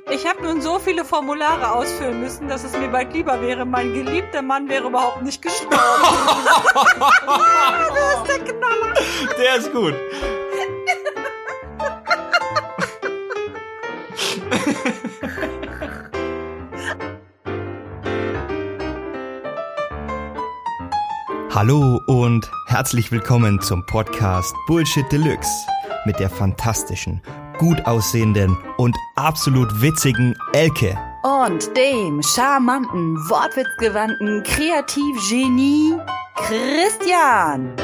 Ich habe nun so viele Formulare ausfüllen müssen, dass es mir bald lieber wäre, mein geliebter Mann wäre überhaupt nicht gestorben. Das ist der Knaller. Der ist gut. Hallo und herzlich willkommen zum Podcast Bullshit Deluxe mit der fantastischen, gut aussehenden und absolut witzigen Elke. Und dem charmanten, wortwitzgewandten Kreativgenie Christian.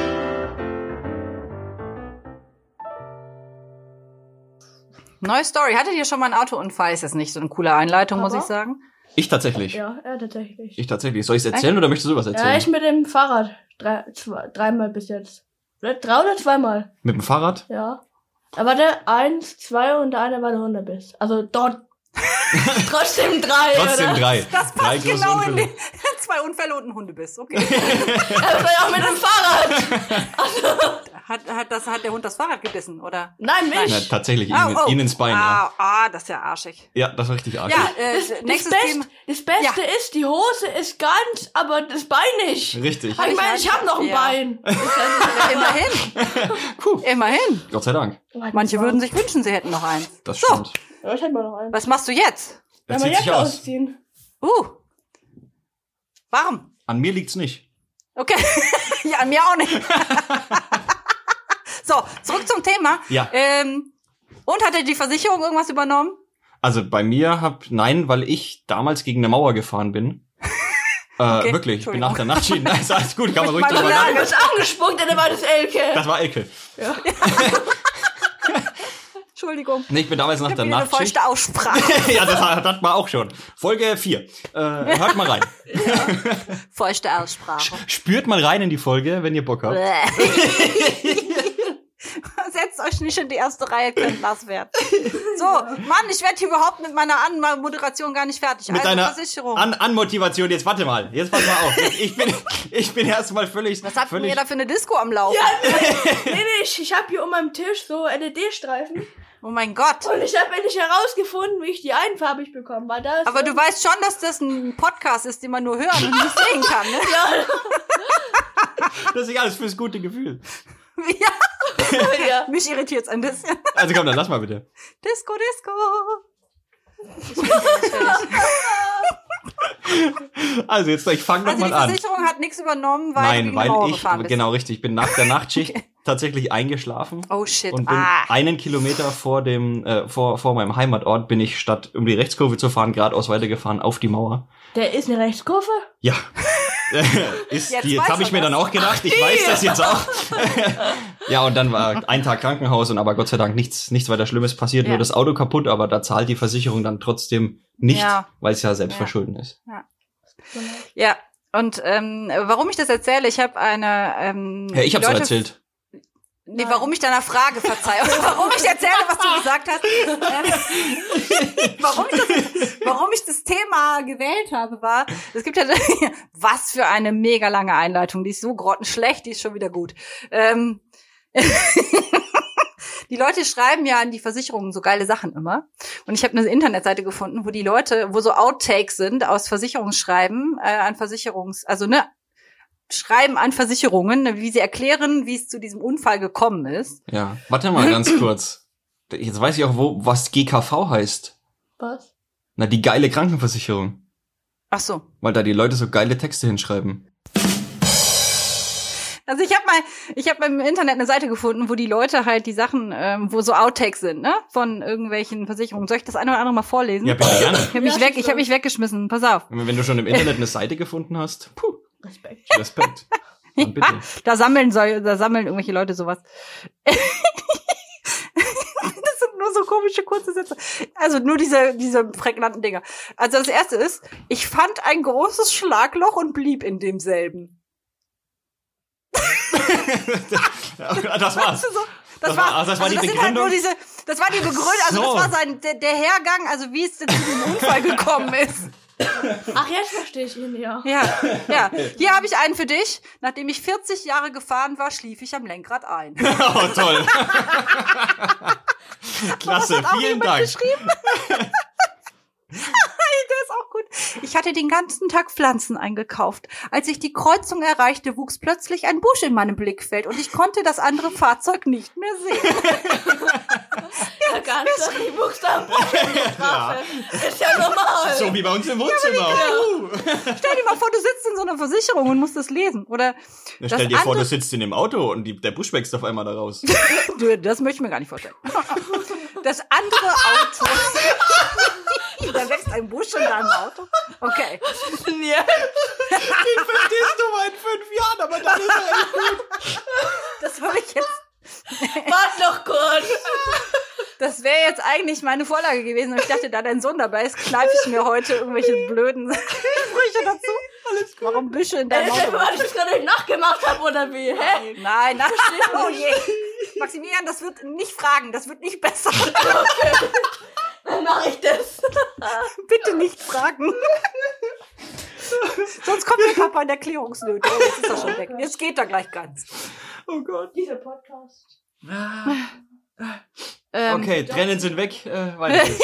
Neue Story. Hattet ihr schon mal einen Autounfall? Ist jetzt nicht so eine coole Einleitung, muss ich sagen. Ich tatsächlich. Ja, tatsächlich. Ich tatsächlich. Soll ich es erzählen oder möchtest du was erzählen? Ja, ich mit dem Fahrrad. Dreimal bis jetzt. 3 oder 2-mal. Mit dem Fahrrad? Ja. Da war der 1, 2 und der eine war der Hundebiss. Also dort trotzdem 3, Trotzdem oder? 3. Das Drei passt große genau in Unfälle. den 2 Unfälle und ein Hundebiss. Okay. Das war ja auch mit dem Fahrrad. Hat der Hund das Fahrrad gebissen, oder? Nein, mich. Na, tatsächlich, ihn ins Bein. Das ist ja arschig. Ja, das war richtig arg. Ja, Das Thema. Beste ist, die Hose ist ganz, aber das Bein nicht. Richtig. Ich meine, ich habe noch ein Ja. Bein. Immerhin. Immerhin. Gott sei Dank. Manche würden sich wünschen, sie hätten noch eins. Das stimmt. Ja, ich hätte mal noch einen. Was machst du jetzt? Er Ja, zieht mal sich Jacke aus. ausziehen. Warm. An mir liegt's nicht. Okay. Ja, an mir auch nicht. So, zurück zum Thema. Ja. Und hat die Versicherung irgendwas übernommen? Also bei mir nein, weil ich damals gegen eine Mauer gefahren bin. Okay, Wirklich, ich bin Entschuldigung. nach der Nachtschicht. Nein, ist alles gut, kann man ruhig Mit drüber meiner lachen. Du bist angespuckt, dann war das Elke. Das war Elke. Entschuldigung. Nee, ich bin damals nach Ich der hab wieder eine Nachtschicht. feuchte Aussprache. Ja, das war auch schon. Folge 4. Hört mal rein. Feuchte Aussprache. Spürt mal rein in die Folge, wenn ihr Bock habt. Setzt euch nicht in die erste Reihe, könnt nass werden. So, Mann, ich werde hier überhaupt mit meiner Moderation gar nicht fertig. Mit also deiner Versicherung. Anmotivation. Jetzt warte mal. Jetzt pass mal auf. Ich bin erstmal völlig... Was habt völlig ihr da für eine Disco am Laufen? Nee, ich hab hier um meinem Tisch so LED-Streifen. Oh mein Gott. Und ich habe endlich herausgefunden, wie ich die einfarbig bekomme. Weil da ist Aber du weißt schon, dass das ein Podcast ist, den man nur hören und nicht sehen kann, ne? Das ist alles fürs gute Gefühl. Ja. Mich irritiert's ein bisschen. Also komm, dann lass mal bitte. Disco, Disco. Also jetzt, ich fange Also noch die mal an. Versicherung hat nichts übernommen, weil du Nein, gegen eine Mauer weil gefahren bist. genau richtig, ich bin nach der Nachtschicht tatsächlich eingeschlafen. Oh shit. Und bin einen Kilometer vor meinem Heimatort bin ich, statt um die Rechtskurve zu fahren, geradeaus weitergefahren auf die Mauer. Der ist eine Rechtskurve? Ja. Jetzt Jetzt weiß habe ich er mir das. dann auch gedacht, ich weiß das jetzt auch. Ja, und dann war ein Tag Krankenhaus und aber Gott sei Dank nichts weiter Schlimmes passiert, Ja. nur das Auto kaputt, aber da zahlt die Versicherung dann trotzdem nicht, Ja. weil es ja Selbstverschulden ist. Ja. Und warum ich das erzähle, ich habe eine Ja, ich hab's doch Leute- erzählt. Nee, warum ich deiner Frage verzeihe. Warum ich erzähle, was du gesagt hast. Warum ich das Thema gewählt habe, war, es gibt ja, was für eine mega lange Einleitung. Die ist so grottenschlecht, die ist schon wieder gut. Die Leute schreiben ja an die Versicherungen so geile Sachen immer. Und ich habe eine Internetseite gefunden, wo die Leute, wo so Outtakes sind aus Versicherungsschreiben, Schreiben an Versicherungen, wie sie erklären, wie es zu diesem Unfall gekommen ist. Ja, warte mal ganz kurz. Jetzt weiß ich auch, was GKV heißt. Was? Na, die geile Krankenversicherung. Ach so. Weil da die Leute so geile Texte hinschreiben. Also ich habe im Internet eine Seite gefunden, wo die Leute halt die Sachen, wo so Outtakes sind, ne, von irgendwelchen Versicherungen. Soll ich das eine oder andere mal vorlesen? Ja, bitte gerne. Ich habe mich weggeschmissen. Pass auf. Wenn du schon im Internet eine Seite gefunden hast, Respekt. Respekt. Dann bitte. Da sammeln irgendwelche Leute sowas. Das sind nur so komische kurze Sätze. Also nur diese prägnanten Dinger. Also das erste ist, ich fand ein großes Schlagloch und blieb in demselben. Das war's. Das war die sind halt Begründung. nur das war die Begründung, also So. das war der Hergang, also wie es zu diesem Unfall gekommen ist. Ach, jetzt verstehe ich ihn, ja. Ja. Hier habe ich einen für dich. Nachdem ich 40 Jahre gefahren war, schlief ich am Lenkrad ein. Oh, toll. Klasse, Das hat auch vielen jemand Dank. geschrieben. hatte den ganzen Tag Pflanzen eingekauft. Als ich die Kreuzung erreichte, wuchs plötzlich ein Busch in meinem Blickfeld und ich konnte das andere Fahrzeug nicht mehr sehen. Ja, ganz die wuchs da am Busch in die Straße. Ist ja normal. So wie bei uns im Wohnzimmer. Stell dir mal vor, du sitzt in so einer Versicherung und musst das lesen. Oder Na, stell dir vor, du sitzt in dem Auto und der Busch wächst auf einmal da raus. Das möchte ich mir gar nicht vorstellen. Das andere Auto. Da wächst ein Busch in deinem Auto. Okay. Ja. Den verstehst du mal in 5 Jahren, aber dann ist er echt gut. Das würde ich jetzt. Warte noch kurz. Das wäre jetzt eigentlich meine Vorlage gewesen. Und ich dachte, da dein Sohn dabei ist, kneife ich mir heute irgendwelche blöden Sprüche dazu. Alles gut. Warum Büsche in deinem Auto? Weil ich das gerade nicht nachgemacht habe, oder wie? Hä? Nein. Oh je. Maximilian, das wird nicht fragen. Das wird nicht besser. Okay. Dann mache ich das. Bitte nicht fragen. Sonst kommt der Papa in Erklärungsnöte. Oh, jetzt ist er schon weg. Jetzt geht er gleich ganz. Oh Gott. Dieser Podcast. Okay, Tränen sind weg. Weiter geht's.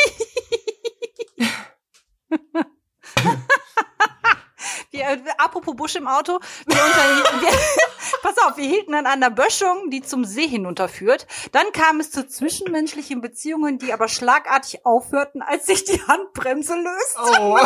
Apropos Busch im Auto. Pass auf, wir hielten an einer Böschung, die zum See hinunterführt. Dann kam es zu zwischenmenschlichen Beziehungen, die aber schlagartig aufhörten, als sich die Handbremse löste. Oh.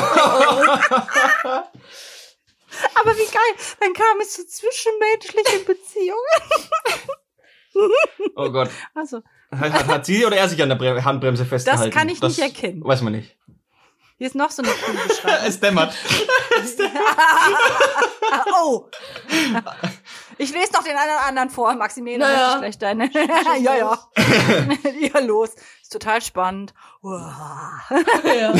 Aber wie geil. Dann kam es zu zwischenmenschlichen Beziehungen. Oh Gott. Also, Hat sie oder er sich an der Handbremse festgehalten? das kann ich nicht erkennen. Weiß man nicht. Hier ist noch so eine coole Beschreibung. Es dämmert. Oh. Ich lese noch den anderen vor, Maximilian. Naja. Vielleicht deine. Ja. Ja, los. Ist total spannend. Uah. Ja.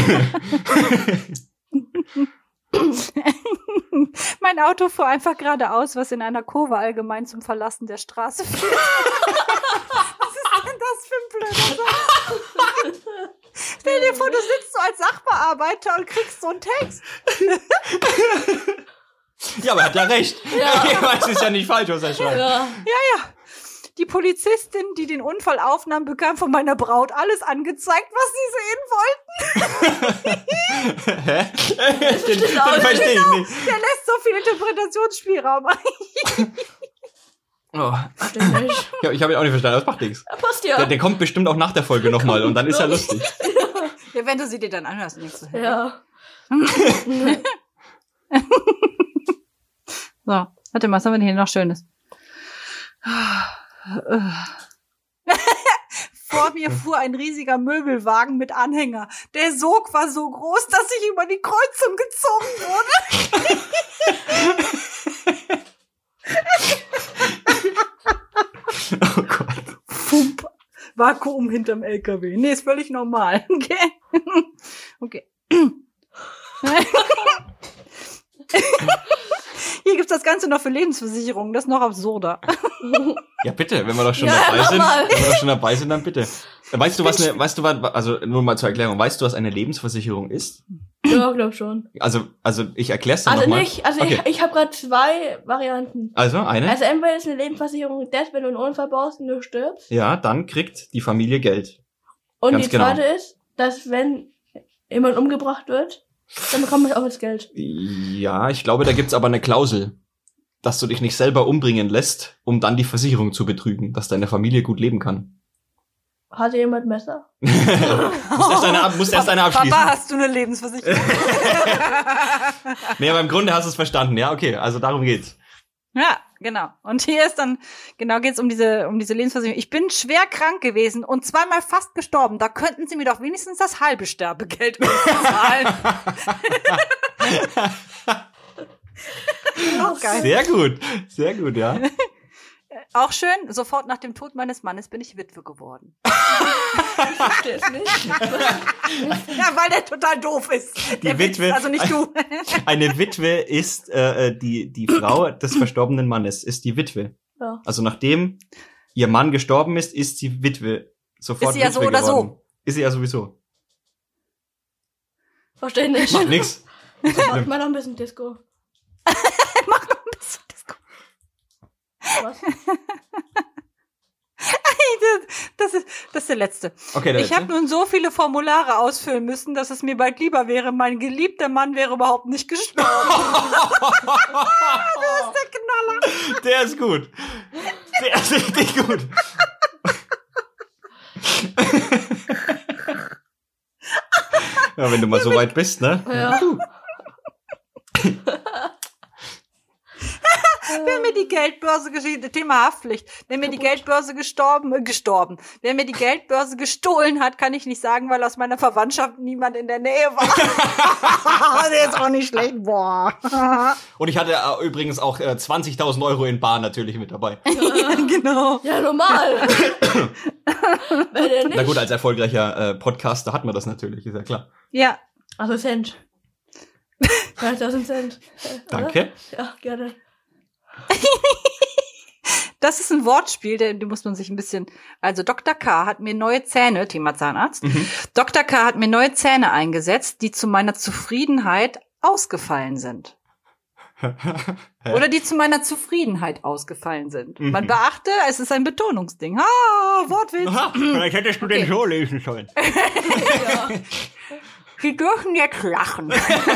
Mein Auto fuhr einfach geradeaus, was in einer Kurve allgemein zum Verlassen der Straße führt. Was ist denn das für ein blöder Satz? Stell dir vor, du sitzt so als Sachbearbeiter und kriegst so einen Text. Ja, aber er hat ja recht. Ja. Ich weiß, es ist ja nicht falsch, was er schreibt. Ja. Ja. Die Polizistin, die den Unfall aufnahm, bekam von meiner Braut alles angezeigt, was sie sehen wollten. Hä? Den verstehe ich nicht. Der lässt so viel Interpretationsspielraum ein. Oh. Stimmt nicht. Ich hab ihn auch nicht verstanden, das macht nichts. Ja, passt ja. Der kommt bestimmt auch nach der Folge nochmal und dann ist er lustig. Ja, wenn du sie dir dann anhörst, nichts. Ja. So, warte mal, was haben wir denn hier noch Schönes? Vor mir fuhr ein riesiger Möbelwagen mit Anhänger. Der Sog war so groß, dass ich über die Kreuzung gezogen wurde. Oh Gott. Fump. Vakuum hinterm LKW. Nee, ist völlig normal. Okay. Okay. Hier gibt's das Ganze noch für Lebensversicherungen. Das ist noch absurder. Ja, bitte, wenn wir doch schon Ja, dabei sind. nochmal. Wenn wir doch schon dabei sind, dann bitte. Weißt du, also nur mal zur Erklärung, weißt du, was eine Lebensversicherung ist? Ja, glaub schon. Also ich erklär's dir Also nochmal. nicht, also Okay. ich habe gerade 2 Varianten. Also, eine? Also entweder ist eine Lebensversicherung das, wenn du einen Unfall baust und du stirbst. Ja, dann kriegt die Familie Geld. Und Ganz die genau. zweite ist, dass wenn jemand umgebracht wird, dann bekommt man auch das Geld. Ja, ich glaube, da gibt's aber eine Klausel, dass du dich nicht selber umbringen lässt, um dann die Versicherung zu betrügen, dass deine Familie gut leben kann. Hatte jemand Messer? Musst erst eine abschließen. Papa, hast du eine Lebensversicherung? Nee, aber im Grunde hast du es verstanden. Ja, okay, also darum geht's. Ja, genau. Und hier ist dann, genau geht's um diese Lebensversicherung. Ich bin schwer krank gewesen und 2-mal fast gestorben. Da könnten Sie mir doch wenigstens das halbe Sterbegeld bezahlen. Auch geil. Sehr gut, ja. Auch schön, sofort nach dem Tod meines Mannes bin ich Witwe geworden. Ich verstehe es nicht. Ja, weil der total doof ist. Der Witwe- Witz, also nicht du. Eine Witwe ist die Frau des verstorbenen Mannes, ist die Witwe. Ja. Also nachdem ihr Mann gestorben ist sie Witwe. Sofort Ist sie ja Witwe so oder geworden. so. Ist sie ja sowieso. Verstehe nicht. Macht nix. Mach mal noch ein bisschen Disco. Mach noch ein bisschen Disco. Was? Das der letzte. Okay, der Ich habe letzte. nun so viele Formulare ausfüllen müssen, dass es mir bald lieber wäre, mein geliebter Mann wäre überhaupt nicht gestorben. Das ist der Knaller. Der ist gut. Der ist richtig gut. Ja, wenn du mal so weit bist, ne? Ja. Wäre mir die Geldbörse Thema Haftpflicht. Wenn mir die Geldbörse gestorben. Wer mir die Geldbörse gestohlen hat, kann ich nicht sagen, weil aus meiner Verwandtschaft niemand in der Nähe war. Der ist auch nicht schlecht. Boah. Und ich hatte übrigens auch 20.000 Euro in Bar natürlich mit dabei. Ja, genau. Ja, normal. Wer denn nicht? Na gut, als erfolgreicher Podcaster hat man das natürlich, ist ja klar. Ja. Also Cent. 3000 Cent. Danke. Ja, gerne. Das ist ein Wortspiel, den muss man sich ein bisschen. Also Dr. K. hat mir neue Zähne, Thema Zahnarzt. Dr. K. hat mir neue Zähne eingesetzt, die zu meiner Zufriedenheit ausgefallen sind. Oder die zu meiner Zufriedenheit ausgefallen sind. Man beachte, es ist ein Betonungsding. Wortwitz. Aha, vielleicht hättest du den so lesen sollen. Ja. Sie dürfen jetzt lachen.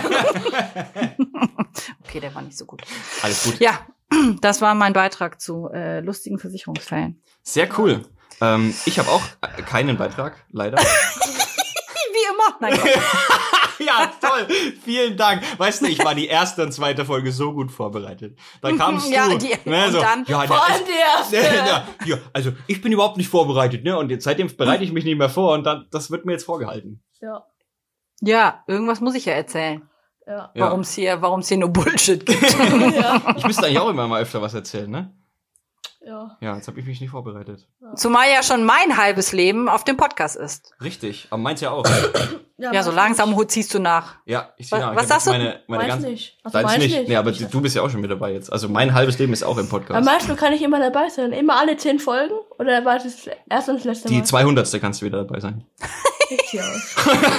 Okay, der war nicht so gut. Alles gut. Ja, das war mein Beitrag zu lustigen Versicherungsfällen. Sehr cool. Ich habe auch keinen Beitrag, leider. Wie immer. Nein, Gott. Ja, toll. Vielen Dank. Weißt du, ich war die erste und zweite Folge so gut vorbereitet. Dann kamst Ja, du. und so, dann ja, Vor allem die erste. ja, also ich bin überhaupt nicht vorbereitet, ne? Und jetzt, seitdem bereite ich mich nicht mehr vor und dann, das wird mir jetzt vorgehalten. Ja. Ja, irgendwas muss ich ja erzählen. Ja. Ja. Warum es hier nur Bullshit gibt. Ja. Ich müsste eigentlich auch immer mal öfter was erzählen, ne? Ja. Ja, jetzt habe ich mich nicht vorbereitet. Zumal ja schon mein halbes Leben auf dem Podcast ist. Richtig, aber meins ja auch. Ja, so langsam ziehst du nach. Ja, ich Was- sehe was sagst du? meine Meins ganze. nicht. Also Deins meins nicht. Nee, aber du bist ja auch schon mit dabei jetzt. Also mein halbes Leben ist auch im Bei Podcast. manchen kann ich immer dabei sein. Immer alle 10 Folgen? Oder war das erst und das letzte Die Mal? 200. kannst du wieder dabei sein. Richtig aus.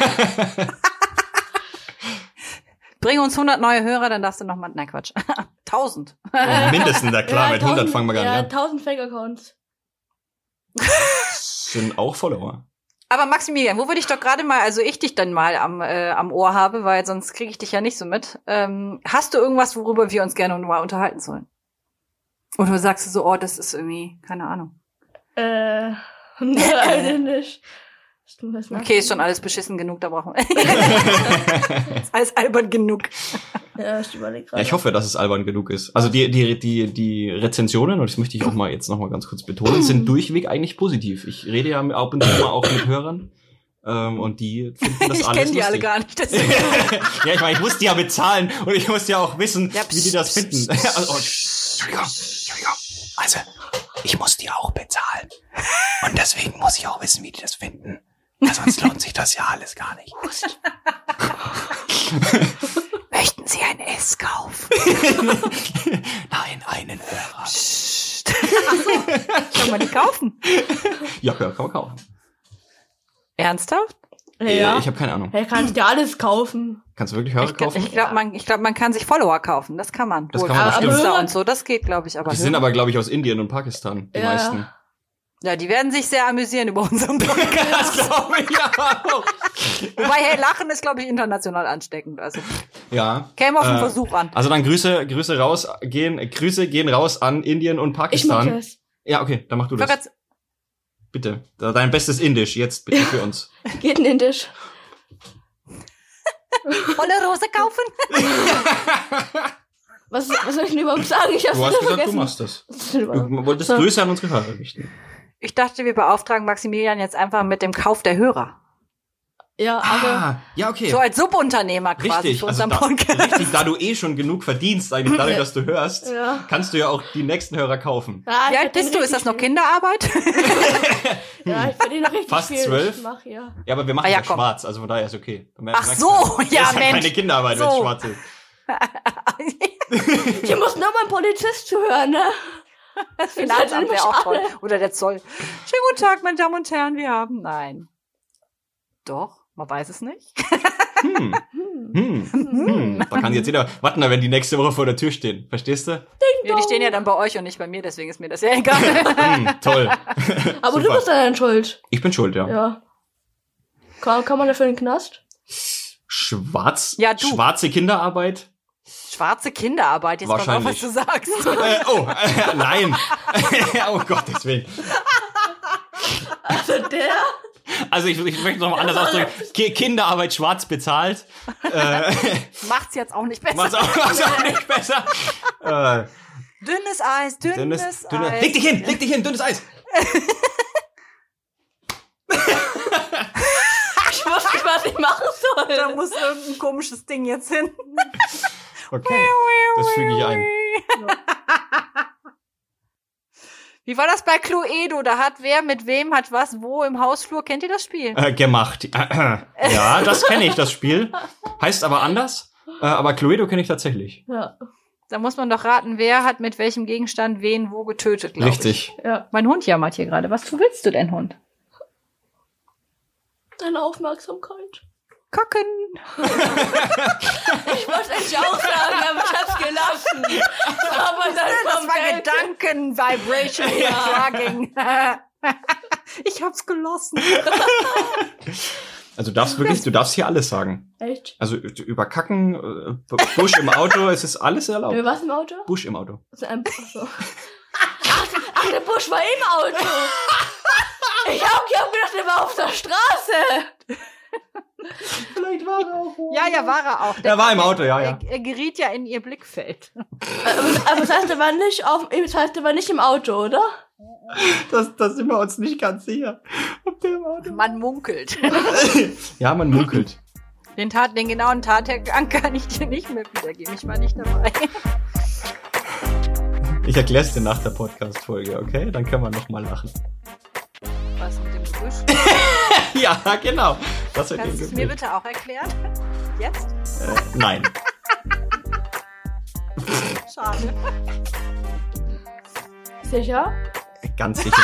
Bring uns 100 neue Hörer, dann darfst du noch mal, nein, Quatsch. 1000. Mindestens, na klar, mit 100 fangen wir gar Ja, nicht an. 1000 Fake-Accounts. Sind auch Follower. Aber Maximilian, wo würde ich doch gerade mal, also ich dich dann mal am Ohr habe, weil sonst kriege ich dich ja nicht so mit. Hast du irgendwas, worüber wir uns gerne mal unterhalten sollen? Oder sagst du so, oh, das ist irgendwie, keine Ahnung. Nein, nicht. Okay, ist schon alles beschissen genug, da brauchen wir. Ist alles albern genug. Ja, ich überlege Ja, gerade. ich hoffe, dass es albern genug ist. Also die Rezensionen, und das möchte ich auch mal jetzt noch mal ganz kurz betonen, sind durchweg eigentlich positiv. Ich rede ja ab und zu mal auch mit Hörern. Und die finden das Ich alles kenne die alle lustig. gar nicht. Deswegen. Ja, ich meine, ich muss die ja bezahlen und ich muss ja auch wissen, Ja, wie die das finden. Entschuldigung. Also, ich muss die auch bezahlen. Und deswegen muss ich auch wissen, wie die das finden. Ja, sonst lohnt sich das ja alles gar nicht. Möchten Sie ein S kaufen? Nein, einen Hörer. Ach so, kann man die kaufen? Ja, kann man kaufen. Ernsthaft? Ja. Ich habe keine Ahnung. Hey, kannst dir alles kaufen. Kannst du wirklich Hörer kaufen? Ich glaube, man kann sich Follower kaufen. Das kann man. Das wohl. kann man Aber bestimmt. Insta und so, das geht, glaube ich. Aber Die sind aber, glaube ich, aus Indien und Pakistan, die Ja. meisten. ja, die werden sich sehr amüsieren über unseren Podcast. Das glaube ich auch. Wobei, hey, Lachen ist, glaube ich, international ansteckend. Also Ja. käme auf den Versuch an. Also dann Grüße gehen raus an Indien und Ich mach Pakistan. das. Ja, okay, dann mach du Ich wollte das. grad- Bitte. Dein bestes Indisch, jetzt bitte für uns. Geht in den Tisch. Volle Rose kaufen? Was soll ich denn überhaupt sagen? Ich hab's Du hast wieder gesagt, du vergessen. machst das. Was ist denn überhaupt? Du wolltest So. Grüße an unsere Hörer richten. Ich dachte, wir beauftragen Maximilian jetzt einfach mit dem Kauf der Hörer. Ja, also, Ja, okay. So als Subunternehmer quasi Richtig, für also unseren da, Podcast. richtig, da du eh schon genug verdienst, eigentlich dadurch, dass du hörst, Ja. kannst du ja auch die nächsten Hörer kaufen. ja, Wie alt bist du? Ist das noch Kinderarbeit? Ja, ich verdiene noch richtig Fast viel. 12? Ich mach, ja. Ja, aber wir machen Ah, ja, ja komm. schwarz, also von daher ist okay. Ach so, ja, das ist Mensch. keine Kinderarbeit, wenn es So. schwarz ist. Hier muss nur mein Polizist zuhören, ne? Das Finanzamt wäre auch toll. Oder der Zoll. Schönen guten Tag, meine Damen und Herren, wir haben... Nein. Doch, man weiß es nicht. Da kann jetzt jeder, warten wir, wenn die nächste Woche vor der Tür stehen. Verstehst du? Ja, die stehen ja dann bei euch und nicht bei mir, deswegen ist mir das ja egal. Toll. Aber Super. du bist dann schuld. Ich bin schuld, ja. Ja. Kann man dafür in den Knast? Ja, du. Schwarze Kinderarbeit? Schwarze Kinderarbeit, jetzt pass auf, was du sagst. Nein. Oh Gottes Willen. Also der? Also ich möchte es nochmal anders ausdrücken. Kinderarbeit schwarz bezahlt. Macht's jetzt auch nicht besser. Macht's auch nicht besser. Dünnes Eis, dünnes Eis. Leg dich hin, dünnes Eis. Ich wusste nicht, was ich machen soll. Da muss irgendein komisches Ding jetzt hin. Okay, das füge ich ein. Wie war das bei Cluedo? Da hat wer mit wem hat was wo im Hausflur. Kennt ihr das Spiel? Gemacht. Ja, das kenne ich, das Spiel. Heißt aber anders. Aber Cluedo kenne ich tatsächlich. Ja. Da muss man doch raten, wer hat mit welchem Gegenstand wen wo getötet, glaube ich. Richtig. Ja. Mein Hund jammert hier gerade. Was willst du denn, Hund? Deine Aufmerksamkeit. Kacken. Ich wollte eigentlich auch sagen, aber ich hab's gelassen. Aber dann Das war Gedanken-Vibration Fragging. Ich hab's gelassen. Also du darfst hier alles sagen. Echt? Also über Kacken, Busch im Auto, es ist alles erlaubt. Was im Auto? Busch im Auto. Also achso. Ach, der Busch war im Auto. Ich hab gedacht, der war auf der Straße. Vielleicht war er auch. Ja, war er auch. Er war im Auto, ja. Er geriet ja in ihr Blickfeld. Aber das heißt, er war nicht im Auto, oder? Das sind wir uns nicht ganz sicher. Ob der im Auto Man munkelt. Ja, man munkelt. Den genauen Tathergang kann ich dir nicht mehr wiedergeben. Ich war nicht dabei. Ich erklär's dir nach der Podcast-Folge, okay? Dann können wir nochmal lachen. Was mit dem Gebüsch? Ja, genau. Das wird Kannst du es mir bitte auch erklären? Jetzt? Nein. Schade. Sicher? Ganz sicher.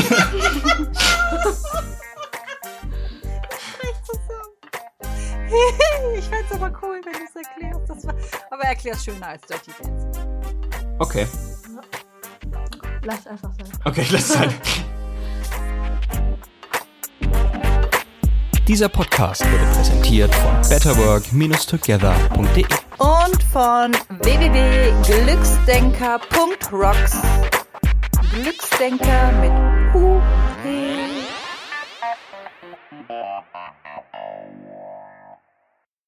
Ich fänd's aber cool, wenn du es erklärst. Aber erklär's schöner als Dirty Dance. Okay. Lass einfach sein. Okay, lass sein. Dieser Podcast wurde präsentiert von betterwork-together.de Und von www.glücksdenker.rocks. Glücksdenker mit U.